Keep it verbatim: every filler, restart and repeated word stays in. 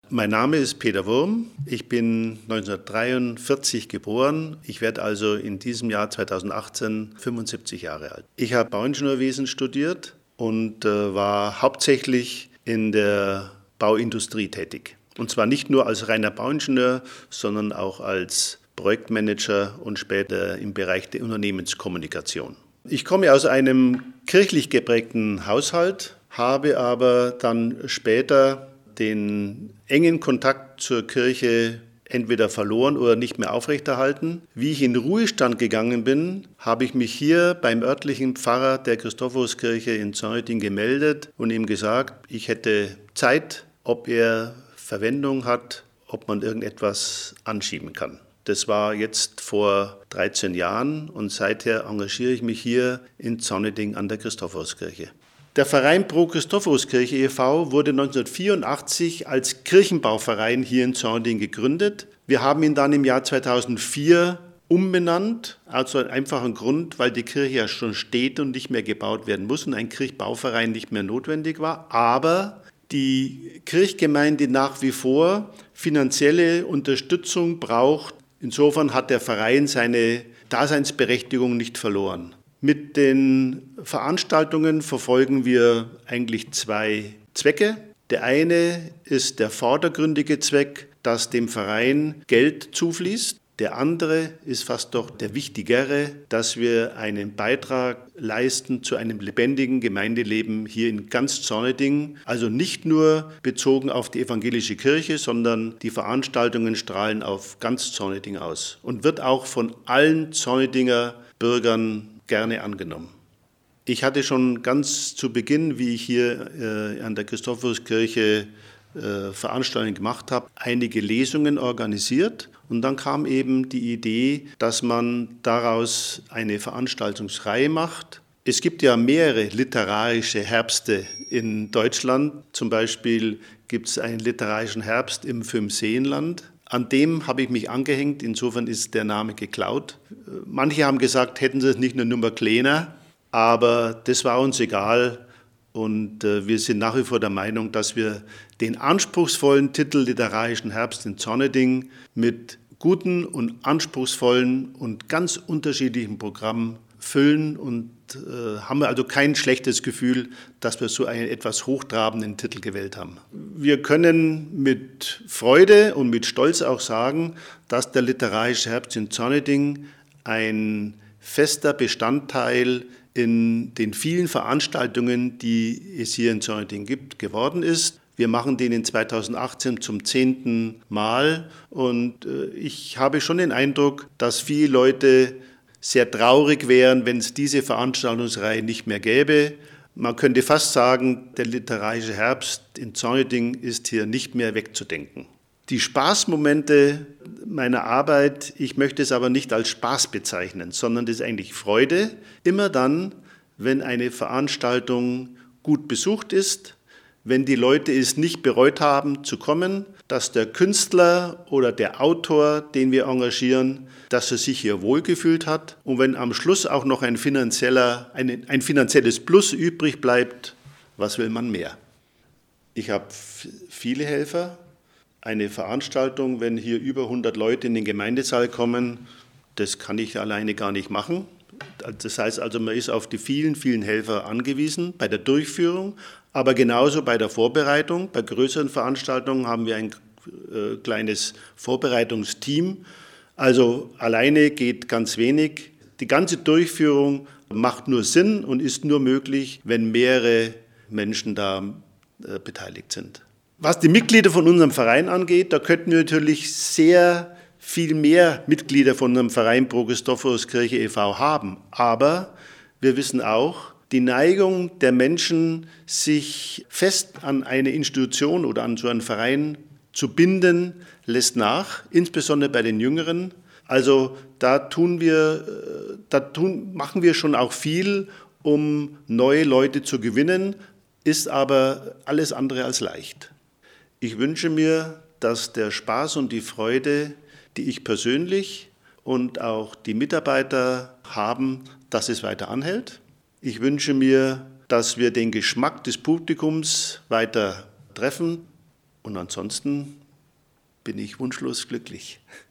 Mein Name ist Peter Wurm. Ich bin neunzehnhundertdreiundvierzig geboren. Ich werde also in diesem Jahr zweitausendachtzehn fünfundsiebzig Jahre alt. Ich habe Bauingenieurwesen studiert und äh, war hauptsächlich in der Bauindustrie tätig. Und zwar nicht nur als reiner Bauingenieur, sondern auch als Projektmanager und später im Bereich der Unternehmenskommunikation. Ich komme aus einem kirchlich geprägten Haushalt, habe aber dann später den engen Kontakt zur Kirche entweder verloren oder nicht mehr aufrechterhalten. Wie ich in Ruhestand gegangen bin, habe ich mich hier beim örtlichen Pfarrer der Christophoruskirche in Zornitin gemeldet und ihm gesagt, ich hätte Zeit, ob er Verwendung hat, ob man irgendetwas anschieben kann. Das war jetzt vor dreizehn Jahren und seither engagiere ich mich hier in Zornitin an der Christophoruskirche. Der Verein Pro Christophoruskirche e V wurde neunzehnhundertvierundachtzig als Kirchenbauverein hier in Zornitin gegründet. Wir haben ihn dann im Jahr zweitausendvier umbenannt, aus einem einfachen Grund, weil die Kirche ja schon steht und nicht mehr gebaut werden muss und ein Kirchbauverein nicht mehr notwendig war. Aber die Kirchgemeinde nach wie vor finanzielle Unterstützung braucht. Insofern hat der Verein seine Daseinsberechtigung nicht verloren. Mit den Veranstaltungen verfolgen wir eigentlich zwei Zwecke. Der eine ist der vordergründige Zweck, dass dem Verein Geld zufließt. Der andere ist fast doch der wichtigere, dass wir einen Beitrag leisten zu einem lebendigen Gemeindeleben hier in ganz Zornitin. Also nicht nur bezogen auf die evangelische Kirche, sondern die Veranstaltungen strahlen auf ganz Zornitin aus und wird auch von allen Zornitinger Bürgern gerne angenommen. Ich hatte schon ganz zu Beginn, wie ich hier äh, an der Christophoruskirche äh, Veranstaltungen gemacht habe, einige Lesungen organisiert. Und dann kam eben die Idee, dass man daraus eine Veranstaltungsreihe macht. Es gibt ja mehrere literarische Herbste in Deutschland. Zum Beispiel gibt es einen literarischen Herbst im Fünfseenland. An dem habe ich mich angehängt, insofern ist der Name geklaut. Manche haben gesagt, hätten sie es nicht nur Nummer kleiner, aber das war uns egal. Und wir sind nach wie vor der Meinung, dass wir den anspruchsvollen Titel Literarischen Herbst in Zornitin mit guten und anspruchsvollen und ganz unterschiedlichen Programmen füllen und äh, haben also kein schlechtes Gefühl, dass wir so einen etwas hochtrabenden Titel gewählt haben. Wir können mit Freude und mit Stolz auch sagen, dass der Literarische Herbst in Zornitin ein fester Bestandteil in den vielen Veranstaltungen, die es hier in Zornitin gibt, geworden ist. Wir machen den in zweitausendachtzehn zum zehnten Mal und äh, ich habe schon den Eindruck, dass viele Leute sehr traurig wären, wenn es diese Veranstaltungsreihe nicht mehr gäbe. Man könnte fast sagen, der Literarische Herbst in Zornitin ist hier nicht mehr wegzudenken. Die Spaßmomente meiner Arbeit, ich möchte es aber nicht als Spaß bezeichnen, sondern das ist eigentlich Freude. Immer dann, wenn eine Veranstaltung gut besucht ist, wenn die Leute es nicht bereut haben zu kommen, dass der Künstler oder der Autor, den wir engagieren, dass er sich hier wohlgefühlt hat und wenn am Schluss auch noch ein, finanzieller, ein, ein finanzielles Plus übrig bleibt, was will man mehr? Ich habe viele Helfer. Eine Veranstaltung, wenn hier über hundert Leute in den Gemeindesaal kommen, das kann ich alleine gar nicht machen. Das heißt also, man ist auf die vielen, vielen Helfer angewiesen bei der Durchführung, aber genauso bei der Vorbereitung. Bei größeren Veranstaltungen haben wir ein äh, kleines Vorbereitungsteam. Also alleine geht ganz wenig. Die ganze Durchführung macht nur Sinn und ist nur möglich, wenn mehrere Menschen da äh, beteiligt sind. Was die Mitglieder von unserem Verein angeht, da könnten wir natürlich sehr viel mehr Mitglieder von unserem Verein Pro Christophoruskirche e V haben. Aber wir wissen auch, die Neigung der Menschen, sich fest an eine Institution oder an so einen Verein zu binden, lässt nach, insbesondere bei den Jüngeren. Also da tun wir, da tun, machen wir schon auch viel, um neue Leute zu gewinnen, ist aber alles andere als leicht. Ich wünsche mir, dass der Spaß und die Freude, die ich persönlich und auch die Mitarbeiter haben, dass es weiter anhält. Ich wünsche mir, dass wir den Geschmack des Publikums weiter treffen. Und ansonsten bin ich wunschlos glücklich.